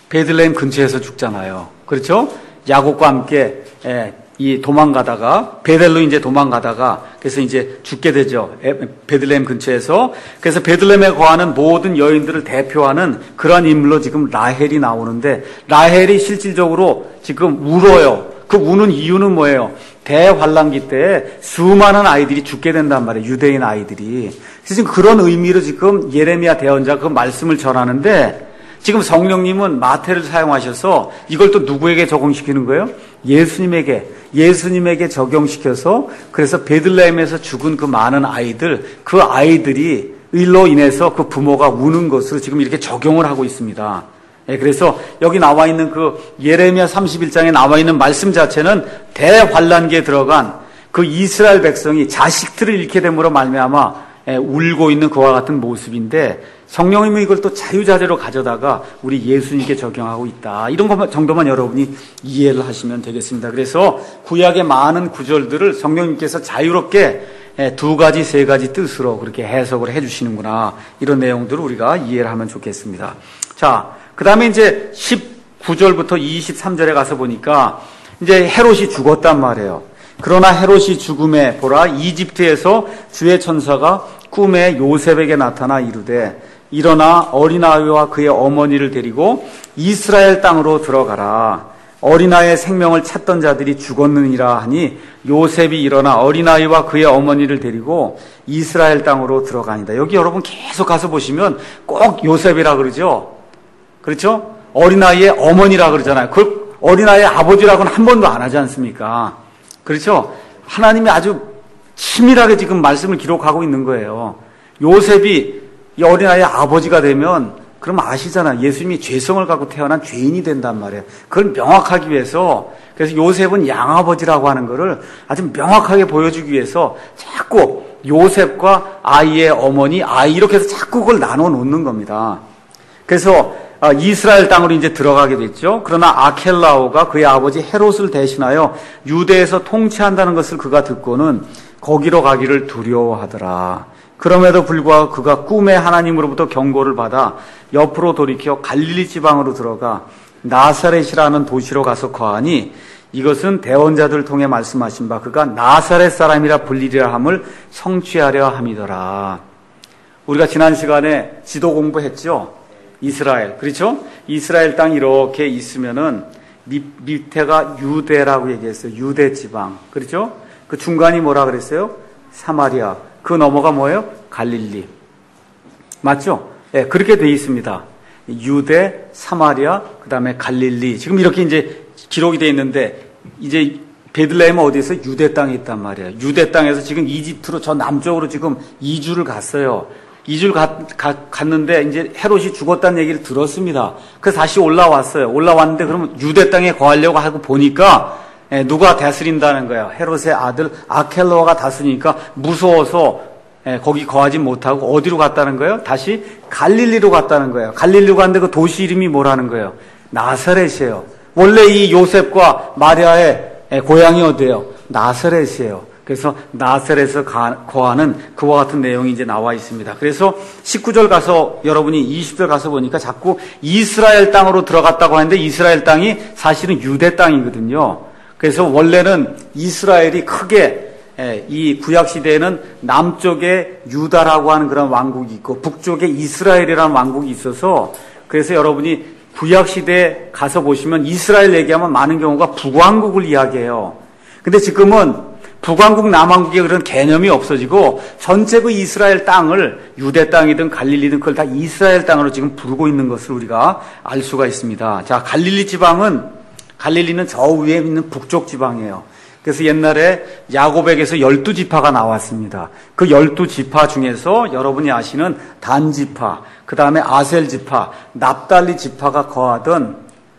베들레헴 근처에서 죽잖아요. 그렇죠? 야곱과 함께 예, 이 도망가다가 베델로 이제 도망가다가 그래서 이제 죽게 되죠. 베들레헴 근처에서. 그래서 베들레헴에 거하는 모든 여인들을 대표하는 그러한 인물로 지금 라헬이 나오는데, 라헬이 실질적으로 지금 울어요. 그 우는 이유는 뭐예요? 대환란기 때 수많은 아이들이 죽게 된단 말이에요. 유대인 아이들이. 그래서 지금 그런 의미로 지금 예레미야 대언자가 그 말씀을 전하는데, 지금 성령님은 마태를 사용하셔서 이걸 또 누구에게 적용시키는 거예요? 예수님에게, 예수님에게 적용시켜서, 그래서 베들레헴에서 죽은 그 많은 아이들, 그 아이들이 일로 인해서 그 부모가 우는 것으로 지금 이렇게 적용을 하고 있습니다. 예, 그래서 여기 나와 있는 그 예레미야 삼십일 장에 나와 있는 말씀 자체는 대환란기에 들어간 그 이스라엘 백성이 자식들을 잃게 됨으로 말미암아 예, 울고 있는 그와 같은 모습인데, 성령님이 이걸 또 자유자재로 가져다가 우리 예수님께 적용하고 있다. 이런 것 정도만 여러분이 이해를 하시면 되겠습니다. 그래서 구약의 많은 구절들을 성령님께서 자유롭게 두 가지, 세 가지 뜻으로 그렇게 해석을 해 주시는구나. 이런 내용들을 우리가 이해를 하면 좋겠습니다. 자, 그 다음에 이제 십구 절부터 이십삼 절에 가서 보니까 이제 헤롯이 죽었단 말이에요. 그러나 헤롯이 죽음에 보라, 이집트에서 주의 천사가 꿈에 요셉에게 나타나 이르되, 일어나 어린아이와 그의 어머니를 데리고 이스라엘 땅으로 들어가라. 어린아이의 생명을 찾던 자들이 죽었느니라 하니 요셉이 일어나 어린아이와 그의 어머니를 데리고 이스라엘 땅으로 들어가니다. 여기 여러분 계속 가서 보시면 꼭 요셉이라 그러죠. 그렇죠? 어린아이의 어머니라 그러잖아요. 그 어린아이의 아버지라고는 한 번도 안 하지 않습니까? 그렇죠? 하나님이 아주 치밀하게 지금 말씀을 기록하고 있는 거예요. 요셉이 이 어린아이의 아버지가 되면, 그럼 아시잖아요. 예수님이 죄성을 갖고 태어난 죄인이 된단 말이에요. 그걸 명확하기 위해서, 그래서 요셉은 양아버지라고 하는 것을 아주 명확하게 보여주기 위해서 자꾸 요셉과 아이의 어머니, 아이 이렇게 해서 자꾸 그걸 나눠 놓는 겁니다. 그래서 이스라엘 땅으로 이제 들어가게 됐죠. 그러나 아켈라오가 그의 아버지 헤롯을 대신하여 유대에서 통치한다는 것을 그가 듣고는 거기로 가기를 두려워하더라. 그럼에도 불구하고 그가 꿈에 하나님으로부터 경고를 받아 옆으로 돌이켜 갈릴리 지방으로 들어가 나사렛이라는 도시로 가서 거하니, 이것은 대언자들을 통해 말씀하신 바 그가 나사렛 사람이라 불리리라 함을 성취하려 함이더라. 우리가 지난 시간에 지도 공부했죠. 이스라엘, 그렇죠? 이스라엘 땅 이렇게 있으면은 밑, 밑에가 유대라고 얘기했어요. 유대 지방, 그렇죠? 그 중간이 뭐라 그랬어요? 사마리아. 그 너머가 뭐예요? 갈릴리. 맞죠? 예, 네, 그렇게 돼 있습니다. 유대, 사마리아, 그 다음에 갈릴리. 지금 이렇게 이제 기록이 돼 있는데, 이제 베들레헴은 어디에서? 유대 땅에 있단 말이에요. 유대 땅에서 지금 이집트로 저 남쪽으로 지금 이주를 갔어요. 이주를 가, 가, 갔는데 이제 헤롯이 죽었다는 얘기를 들었습니다. 그래서 다시 올라왔어요. 올라왔는데 그러면 유대 땅에 거하려고 하고 보니까 예, 누가 다스린다는 거예요. 헤롯의 아들 아켈로아가 다스리니까 무서워서 예, 거기 거하지 못하고 어디로 갔다는 거예요? 다시 갈릴리로 갔다는 거예요. 갈릴리로 갔는데 그 도시 이름이 뭐라는 거예요? 나사렛이에요. 원래 이 요셉과 마리아의 예, 고향이 어디예요? 나사렛이에요. 그래서 나사렛에서 거하는 그와 같은 내용이 이제 나와 있습니다. 그래서 십구 절 가서 여러분이 이십 절 가서 보니까 자꾸 이스라엘 땅으로 들어갔다고 하는데, 이스라엘 땅이 사실은 유대 땅이거든요. 그래서 원래는 이스라엘이 크게, 이 구약 시대에는 남쪽에 유다라고 하는 그런 왕국이 있고 북쪽에 이스라엘이라는 왕국이 있어서, 그래서 여러분이 구약 시대에 가서 보시면 이스라엘 얘기하면 많은 경우가 북왕국을 이야기해요. 근데 지금은 북왕국, 남왕국의 그런 개념이 없어지고 전체 그 이스라엘 땅을 유대 땅이든 갈릴리든 그걸 다 이스라엘 땅으로 지금 부르고 있는 것을 우리가 알 수가 있습니다. 자, 갈릴리 지방은, 갈릴리는 저 위에 있는 북쪽 지방이에요. 그래서 옛날에 야곱에게서 열두 지파가 나왔습니다. 그 열두 지파 중에서 여러분이 아시는 단 지파, 그 다음에 아셀 지파, 납달리 지파가 거하던,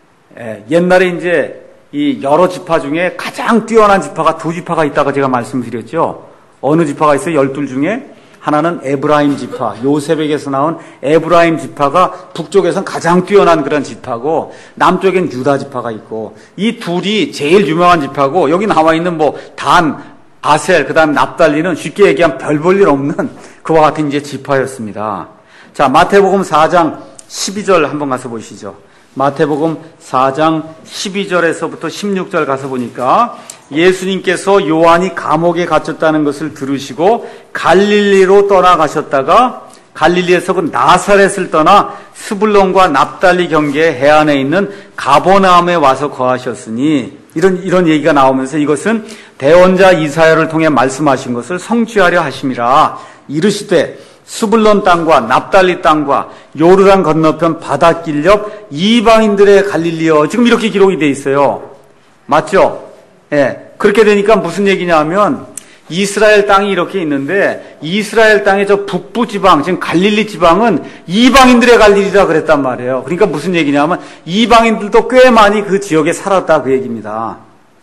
예, 옛날에 이제 이 여러 지파 중에 가장 뛰어난 지파가 두 지파가 있다고 제가 말씀드렸죠. 어느 지파가 있어요? 열둘 중에 하나는 에브라임 지파, 요셉에게서 나온 에브라임 지파가 북쪽에서는 가장 뛰어난 그런 지파고, 남쪽엔 유다 지파가 있고, 이 둘이 제일 유명한 지파고, 여기 나와 있는 뭐 단, 아셀, 그 다음 납달리는 쉽게 얘기하면 별 볼 일 없는 그와 같은 이제 지파였습니다. 자, 마태복음 사 장 십이 절 한번 가서 보시죠. 마태복음 사 장 십이 절에서부터 십육 절 가서 보니까 예수님께서 요한이 감옥에 갇혔다는 것을 들으시고 갈릴리로 떠나가셨다가 갈릴리에서 그 나사렛을 떠나 스불론과 납달리 경계의 해안에 있는 가버나움에 와서 거하셨으니, 이런 이런 얘기가 나오면서 이것은 대언자 이사야를 통해 말씀하신 것을 성취하려 하심이라. 이르시되 스불론 땅과 납달리 땅과 요르단 건너편 바닷길 옆 이방인들의 갈릴리여. 지금 이렇게 기록이 돼 있어요. 맞죠? 예. 그렇게 되니까 무슨 얘기냐면 이스라엘 땅이 이렇게 있는데 이스라엘 땅의 저 북부 지방, 지금 갈릴리 지방은 이방인들의 갈릴리라 그랬단 말이에요. 그러니까 무슨 얘기냐면 이방인들도 꽤 많이 그 지역에 살았다, 그 얘기입니다.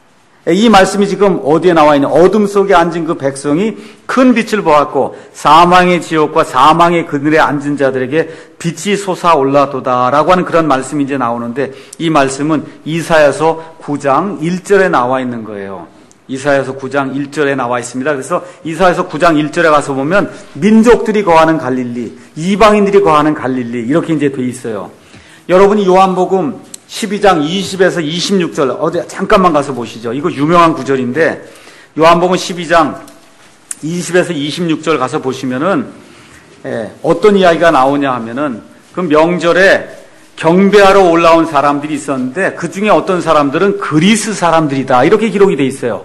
이 말씀이 지금 어디에 나와 있냐? 어둠 속에 앉은 그 백성이 큰 빛을 보았고 사망의 지옥과 사망의 그늘에 앉은 자들에게 빛이 솟아올라도다라고 하는 그런 말씀이 이제 나오는데, 이 말씀은 이사야서 구 장 일 절에 나와 있는 거예요. 이사야서 구 장 일 절에 나와 있습니다. 그래서 이사야서 구 장 일 절에 가서 보면 민족들이 거하는 갈릴리, 이방인들이 거하는 갈릴리, 이렇게 이제 돼 있어요. 여러분이 요한복음 십이 장 이십에서 이십육 절 어디 잠깐만 가서 보시죠. 이거 유명한 구절인데 요한복음 십이 장 이십에서 이십육 절 가서 보시면은 예, 어떤 이야기가 나오냐 하면은 그 명절에 경배하러 올라온 사람들이 있었는데 그 중에 어떤 사람들은 그리스 사람들이다, 이렇게 기록이 돼 있어요.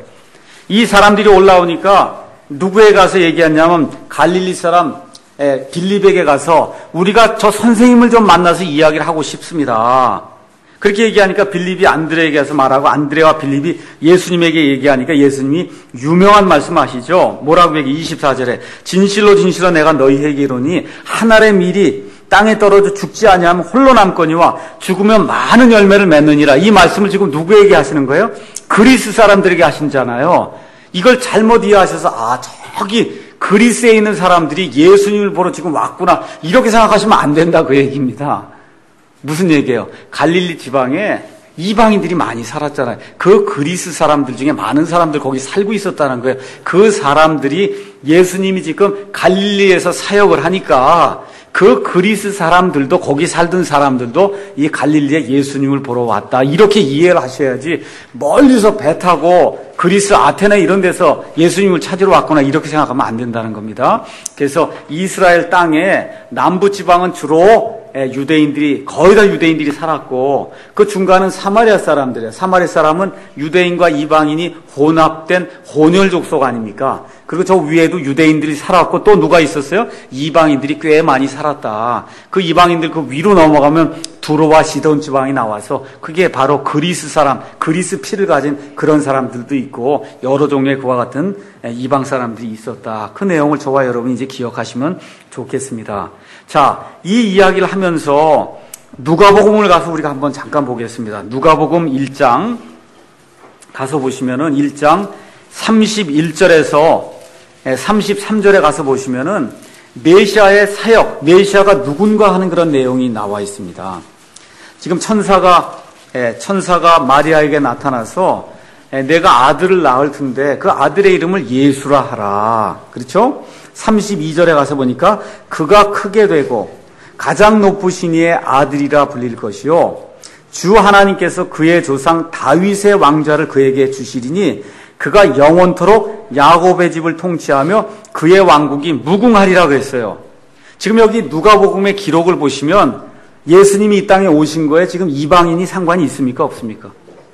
이 사람들이 올라오니까 누구에 가서 얘기했냐면 갈릴리 사람 예, 빌립에게 가서 우리가 저 선생님을 좀 만나서 이야기를 하고 싶습니다. 그렇게 얘기하니까 빌립이 안드레에게 가서 말하고 안드레와 빌립이 예수님에게 얘기하니까 예수님이 유명한 말씀 아시죠? 뭐라고 얘기? 이십사 절에 진실로 진실로 내가 너희에게 이르노니 한 알의 밀이 땅에 떨어져 죽지 아니하면 홀로 남거니와 죽으면 많은 열매를 맺느니라. 이 말씀을 지금 누구에게 하시는 거예요? 그리스 사람들에게 하신잖아요. 이걸 잘못 이해하셔서 아 저기 그리스에 있는 사람들이 예수님을 보러 지금 왔구나, 이렇게 생각하시면 안 된다, 그 얘기입니다. 무슨 얘기예요? 갈릴리 지방에 이방인들이 많이 살았잖아요. 그 그리스 사람들 중에 많은 사람들 거기 살고 있었다는 거예요. 그 사람들이 예수님이 지금 갈릴리에서 사역을 하니까 그 그리스 사람들도, 거기 살던 사람들도 이 갈릴리에 예수님을 보러 왔다, 이렇게 이해를 하셔야지 멀리서 배 타고 그리스 아테네 이런 데서 예수님을 찾으러 왔거나 이렇게 생각하면 안 된다는 겁니다. 그래서 이스라엘 땅에 남부 지방은 주로 유대인들이, 거의 다 유대인들이 살았고 그 중간은 사마리아 사람들이에요. 사마리아 사람은 유대인과 이방인이 혼합된 혼혈 족속 아닙니까? 그리고 저 위에도 유대인들이 살았고 또 누가 있었어요? 이방인들이 꽤 많이 살았다. 그 이방인들 그 위로 넘어가면 두로와 시돈 지방이 나와서 그게 바로 그리스 사람, 그리스 피를 가진 그런 사람들도 있고 여러 종류의 그와 같은 이방 사람들이 있었다. 그 내용을 저와 여러분이 이제 기억하시면 좋겠습니다. 자, 이 이야기를 하면서 누가복음을 가서 우리가 한번 잠깐 보겠습니다. 누가복음 일 장 가서 보시면은 일 장 삼십일 절에서 삼십삼 절에 가서 보시면은 메시아의 사역, 메시아가 누군가 하는 그런 내용이 나와 있습니다. 지금 천사가 천사가 마리아에게 나타나서 내가 아들을 낳을 텐데 그 아들의 이름을 예수라 하라. 그렇죠? 삼십이 절에 가서 보니까 그가 크게 되고 가장 높으신 이의 아들이라 불릴 것이요 주 하나님께서 그의 조상 다윗의 왕좌를 그에게 주시리니 그가 영원토록 야곱의 집을 통치하며 그의 왕국이 무궁하리라 그랬어요. 지금 여기 누가복음의 기록을 보시면 예수님이 이 땅에 오신 거에 지금 이방인이 상관이 있습니까? 없습니까?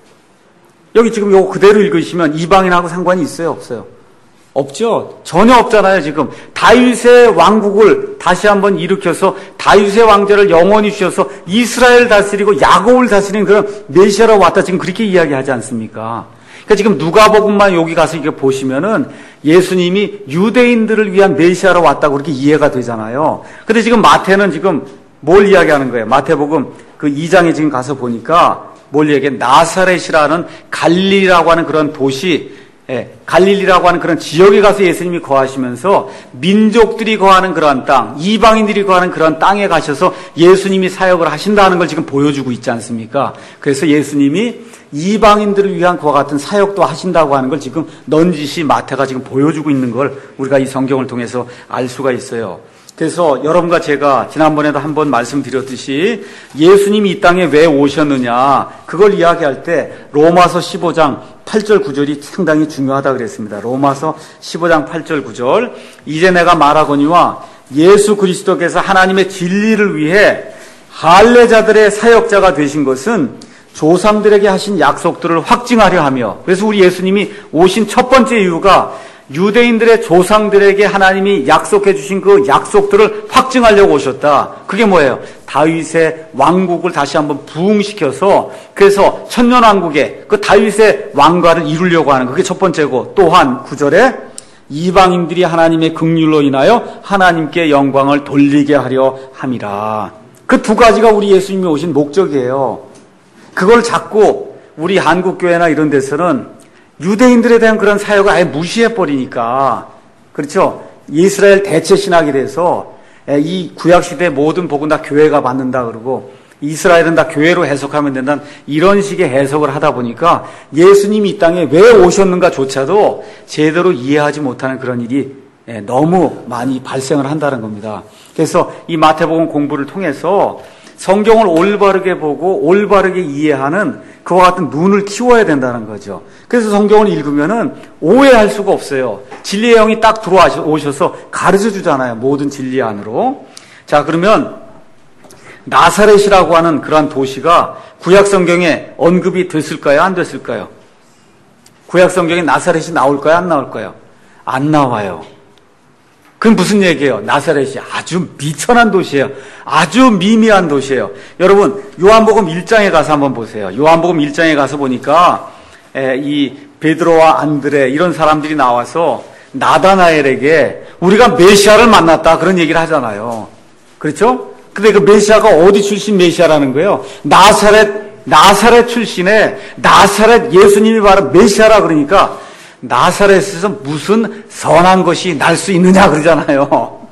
여기 지금 이거 그대로 읽으시면 이방인하고 상관이 있어요? 없어요? 없죠? 전혀 없잖아요. 지금 다윗의 왕국을 다시 한번 일으켜서 다윗의 왕좌를 영원히 주셔서 이스라엘 다스리고 야곱을 다스리는 그런 메시아로 왔다, 지금 그렇게 이야기하지 않습니까? 그러니까 지금 누가복음만 여기 가서 이렇게 보시면은 예수님이 유대인들을 위한 메시아로 왔다고 그렇게 이해가 되잖아요. 근데 지금 마태는 지금 뭘 이야기하는 거예요? 마태복음 그 이 장에 지금 가서 보니까 뭘 얘기해? 나사렛이라는 갈릴리라고 하는 그런 도시, 예, 갈릴리라고 하는 그런 지역에 가서 예수님이 거하시면서 민족들이 거하는 그러한 땅, 이방인들이 거하는 그런 땅에 가셔서 예수님이 사역을 하신다는 걸 지금 보여주고 있지 않습니까? 그래서 예수님이 이방인들을 위한 그와 같은 사역도 하신다고 하는 걸 지금 넌지시 마태가 지금 보여주고 있는 걸 우리가 이 성경을 통해서 알 수가 있어요. 그래서 여러분과 제가 지난번에도 한번 말씀드렸듯이 예수님이 이 땅에 왜 오셨느냐 그걸 이야기할 때 로마서 십오 장 팔 절 구 절이 상당히 중요하다 그랬습니다. 로마서 십오 장 팔 절 구 절 이제 내가 말하거니와 예수 그리스도께서 하나님의 진리를 위해 할례자들의 사역자가 되신 것은 조상들에게 하신 약속들을 확증하려 하며, 그래서 우리 예수님이 오신 첫 번째 이유가 유대인들의 조상들에게 하나님이 약속해 주신 그 약속들을 확증하려고 오셨다. 그게 뭐예요? 다윗의 왕국을 다시 한번 부흥시켜서 그래서 천년왕국의 그 다윗의 왕가를 이루려고 하는 그게 첫 번째고, 또한 구 절에 이방인들이 하나님의 긍휼로 인하여 하나님께 영광을 돌리게 하려 함이라. 그 두 가지가 우리 예수님이 오신 목적이에요. 그걸 자꾸 우리 한국교회나 이런 데서는 유대인들에 대한 그런 사역을 아예 무시해버리니까, 그렇죠? 이스라엘 대체 신학이 돼서 이 구약시대 모든 복은 다 교회가 받는다 그러고 이스라엘은 다 교회로 해석하면 된다는 이런 식의 해석을 하다 보니까 예수님이 이 땅에 왜 오셨는가조차도 제대로 이해하지 못하는 그런 일이 너무 많이 발생을 한다는 겁니다. 그래서 이 마태복음 공부를 통해서 성경을 올바르게 보고 올바르게 이해하는 그와 같은 눈을 키워야 된다는 거죠. 그래서 성경을 읽으면은 오해할 수가 없어요. 진리의 영이 딱 들어오셔서 가르쳐 주잖아요. 모든 진리 안으로. 자, 그러면 나사렛이라고 하는 그러한 도시가 구약 성경에 언급이 됐을까요? 안 됐을까요? 구약 성경에 나사렛이 나올까요? 안 나올까요? 안 나와요. 그건 무슨 얘기예요? 나사렛이 아주 미천한 도시예요. 아주 미미한 도시예요. 여러분, 요한복음 일 장에 가서 한번 보세요. 요한복음 일 장에 가서 보니까 이 베드로와 안드레 이런 사람들이 나와서 나다나엘에게 우리가 메시아를 만났다 그런 얘기를 하잖아요. 그렇죠? 근데 그 메시아가 어디 출신 메시아라는 거예요? 나사렛, 나사렛 출신의 나사렛 예수님이 바로 메시아라 그러니까 나사렛에서 무슨 선한 것이 날 수 있느냐 그러잖아요.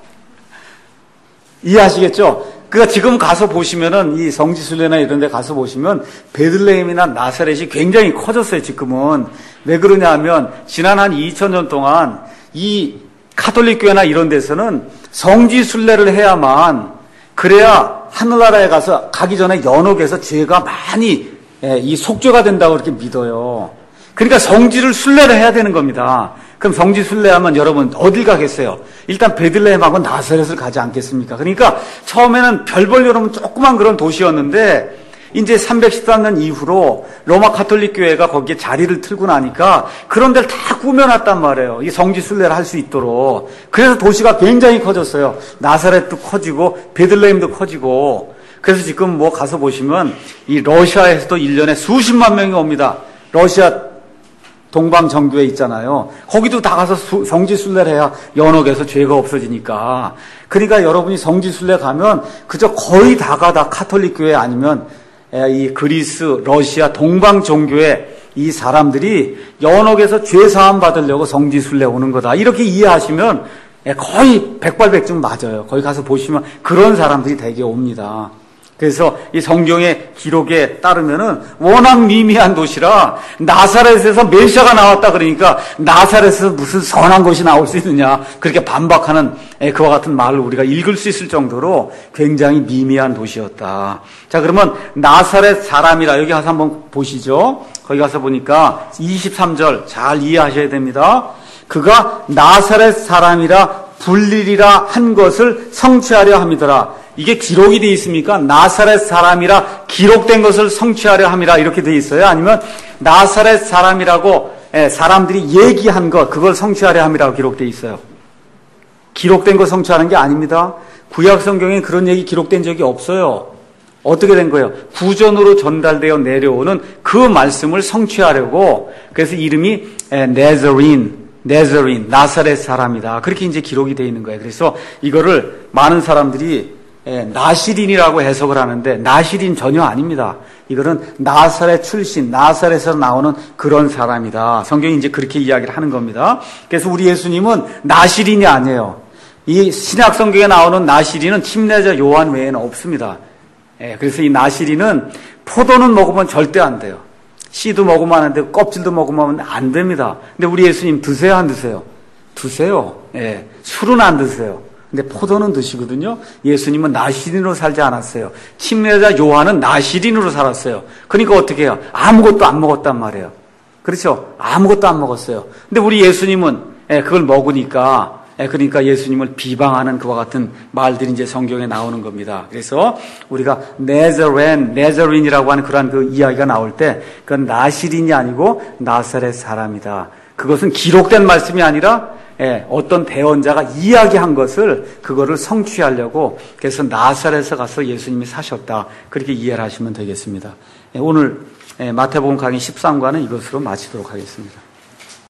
이해하시겠죠? 그러니까 지금 가서 보시면은 이 성지순례나 이런 데 가서 보시면 베들레헴이나 나사렛이 굉장히 커졌어요, 지금은. 왜 그러냐 하면 지난 한 이천 년 동안 이 카톨릭 교회나 이런 데서는 성지순례를 해야만 그래야 하늘나라에 가서 가기 전에 연옥에서 죄가 많이 이 속죄가 된다고 그렇게 믿어요. 그러니까 성지를 순례를 해야 되는 겁니다. 그럼 성지 순례하면 여러분 어딜 가겠어요? 일단 베들레헴하고 나사렛을 가지 않겠습니까? 그러니까 처음에는 별 볼 일 없는 조그만 그런 도시였는데 이제 삼백십삼 년 이후로 로마 카톨릭 교회가 거기에 자리를 틀고 나니까 그런 데를 다 꾸며놨단 말이에요. 이 성지 순례를 할 수 있도록. 그래서 도시가 굉장히 커졌어요. 나사렛도 커지고 베들레헴도 커지고. 그래서 지금 뭐 가서 보시면 이 러시아에서도 일 년에 수십만 명이 옵니다. 러시아 동방정교회 있잖아요. 거기도 다 가서 수, 성지순례를 해야 연옥에서 죄가 없어지니까. 그러니까 여러분이 성지순례 가면 그저 거의 다가 다 카톨릭 교회 아니면 이 그리스, 러시아 동방정교회 이 사람들이 연옥에서 죄 사함 받으려고 성지순례 오는 거다. 이렇게 이해하시면 거의 백발백중 맞아요. 거기 가서 보시면 그런 사람들이 되게 옵니다. 그래서 이 성경의 기록에 따르면은 워낙 미미한 도시라 나사렛에서 메시아가 나왔다 그러니까 나사렛에서 무슨 선한 것이 나올 수 있느냐 그렇게 반박하는 그와 같은 말을 우리가 읽을 수 있을 정도로 굉장히 미미한 도시였다. 자, 그러면 나사렛 사람이라 여기 가서 한번 보시죠. 거기 가서 보니까 이십삼 절 잘 이해하셔야 됩니다. 그가 나사렛 사람이라 불리리라 한 것을 성취하려 함이더라. 이게 기록이 되어 있습니까? 나사렛 사람이라 기록된 것을 성취하려 함이라 이렇게 되어 있어요? 아니면 나사렛 사람이라고 사람들이 얘기한 것 그걸 성취하려 함이라고 기록되어 있어요? 기록된 것 성취하는 게 아닙니다. 구약 성경에 그런 얘기 기록된 적이 없어요. 어떻게 된 거예요? 구전으로 전달되어 내려오는 그 말씀을 성취하려고 그래서 이름이 네저린 네저린, 나사렛 사람이다. 그렇게 이제 기록이 되어 있는 거예요. 그래서 이거를 많은 사람들이 나시린이라고 해석을 하는데 나시린 전혀 아닙니다. 이거는 나사렛 출신, 나사렛에서 나오는 그런 사람이다. 성경이 이제 그렇게 이야기를 하는 겁니다. 그래서 우리 예수님은 나시린이 아니에요. 이 신약 성경에 나오는 나시린은 침례자 요한 외에는 없습니다. 그래서 이 나시린은 포도는 먹으면 절대 안 돼요. 씨도 먹으면 안 되고 껍질도 먹으면 안 됩니다. 근데 우리 예수님 드세요, 안 드세요? 드세요. 예, 술은 안 드세요. 근데 포도는 드시거든요. 예수님은 나시린으로 살지 않았어요. 침례자 요한은 나시린으로 살았어요. 그러니까 어떻게 해요? 아무것도 안 먹었단 말이에요. 그렇죠? 아무것도 안 먹었어요. 근데 우리 예수님은 그걸 먹으니까, 그러니까 예수님을 비방하는 그와 같은 말들이 이제 성경에 나오는 겁니다. 그래서 우리가 네저렌, 네저린이라고 하는 그러한 그 이야기가 나올 때 그건 나시린이 아니고 나사렛 사람이다. 그것은 기록된 말씀이 아니라 어떤 대언자가 이야기한 것을 그거를 성취하려고 그래서 나사렛에 가서 예수님이 사셨다. 그렇게 이해를 하시면 되겠습니다. 오늘 마태복음 강의 십삼 과는 이것으로 마치도록 하겠습니다.